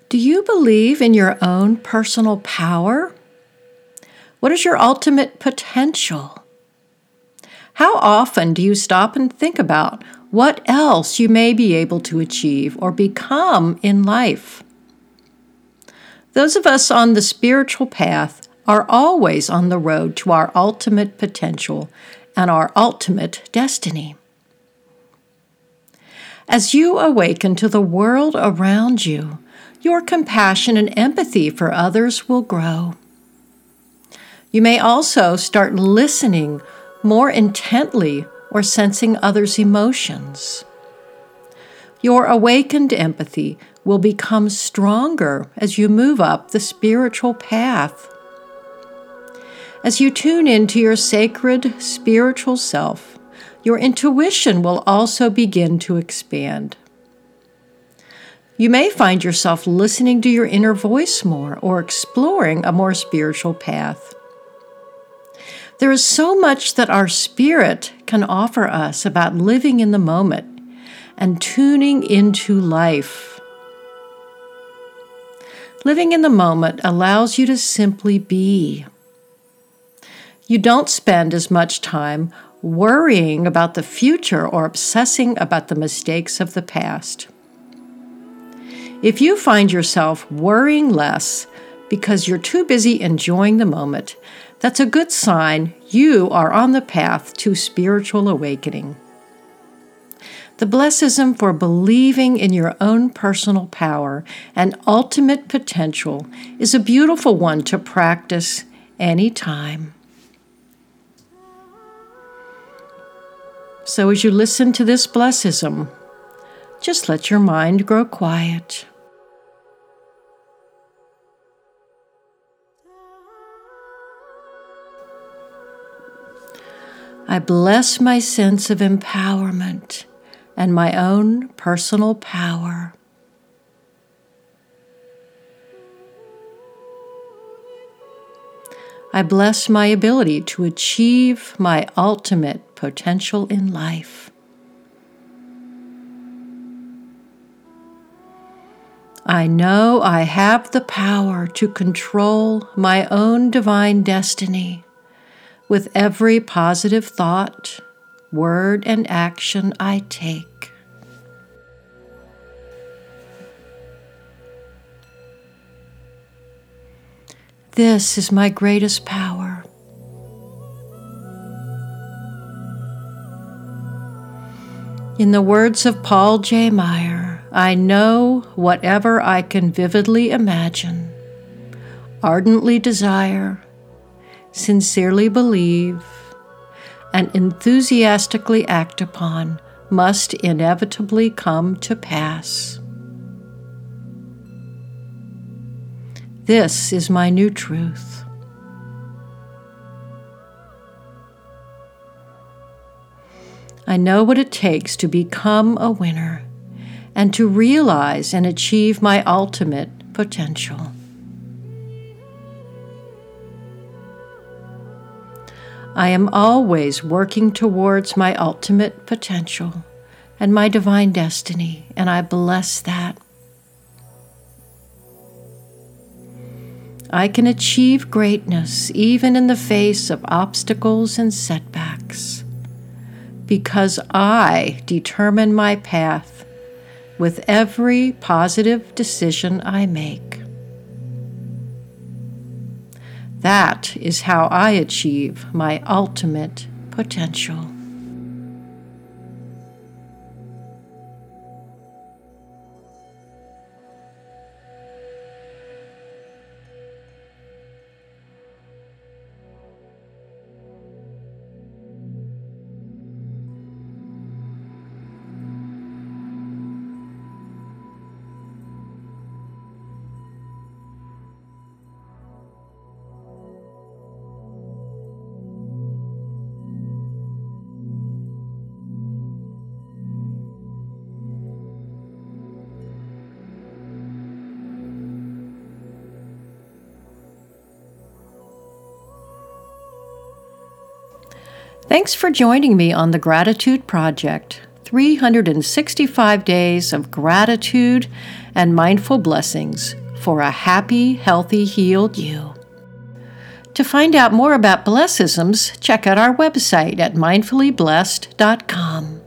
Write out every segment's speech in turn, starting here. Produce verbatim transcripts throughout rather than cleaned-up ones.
Do you believe in your own personal power? What is your ultimate potential? How often do you stop and think about what else you may be able to achieve or become in life? Those of us on the spiritual path are always on the road to our ultimate potential and our ultimate destiny. As you awaken to the world around you, your compassion and empathy for others will grow. You may also start listening more intently or sensing others' emotions. Your awakened empathy will become stronger as you move up the spiritual path. As you tune into your sacred spiritual self, your intuition will also begin to expand. You may find yourself listening to your inner voice more or exploring a more spiritual path. There is so much that our spirit can offer us about living in the moment and tuning into life. Living in the moment allows you to simply be. You don't spend as much time worrying about the future or obsessing about the mistakes of the past. If you find yourself worrying less because you're too busy enjoying the moment, that's a good sign you are on the path to spiritual awakening. The blessism for believing in your own personal power and ultimate potential is a beautiful one to practice anytime. So as you listen to this blessism, just let your mind grow quiet. I bless my sense of empowerment and my own personal power. I bless my ability to achieve my ultimate potential in life. I know I have the power to control my own divine destiny with every positive thought, word, and action I take. This is my greatest power. In the words of Paul J. Meyer, I know whatever I can vividly imagine, ardently desire, sincerely believe, and enthusiastically act upon must inevitably come to pass. This is my new truth. I know what it takes to become a winner and to realize and achieve my ultimate potential. I am always working towards my ultimate potential and my divine destiny, and I bless that. I can achieve greatness even in the face of obstacles and setbacks, because I determine my path with every positive decision I make. That is how I achieve my ultimate potential. Thanks for joining me on the Gratitude Project three hundred sixty-five days of gratitude and mindful blessings for a happy, healthy, healed you. To find out more about Blessisms, check out our website at mindfully blessed dot com.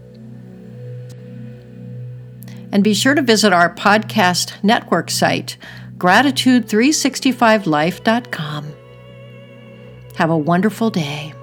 And be sure to visit our podcast network site, gratitude three sixty-five life dot com. Have a wonderful day.